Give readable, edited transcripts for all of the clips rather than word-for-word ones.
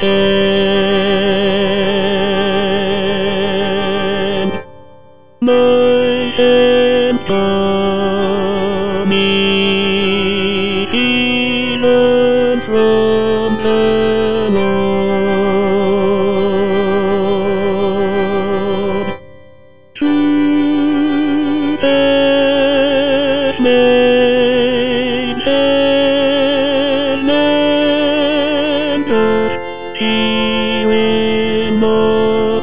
my hand for me, he learned from the Lord. True as made heaven and earth, he will not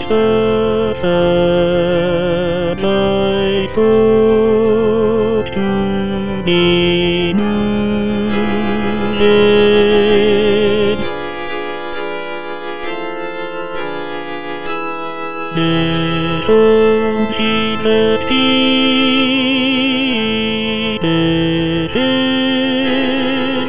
suffer thy foot to be moved. The home he left thee, it is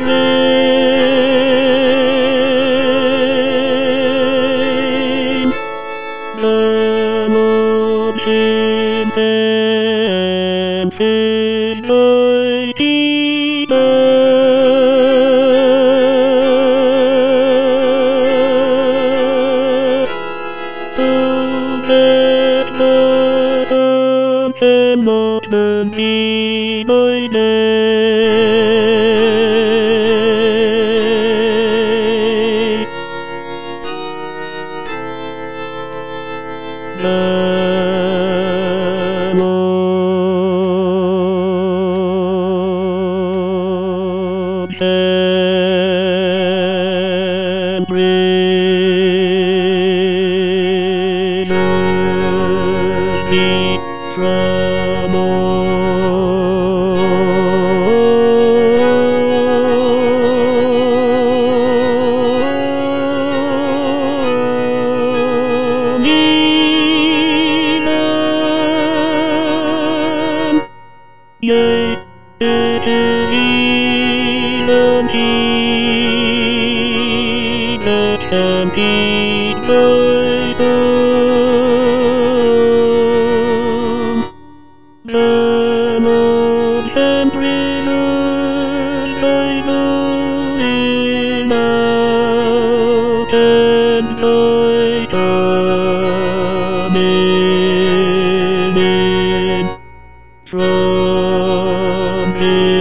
rain. Lamb of sin and fish thy teeth, so that the sun cannot burn thee by day. Lamb of heaven, preserve thee from all evil. Yea, it is even he that can keep thy soul. Lamb of heaven, preserve thy soul in out and thy coming in from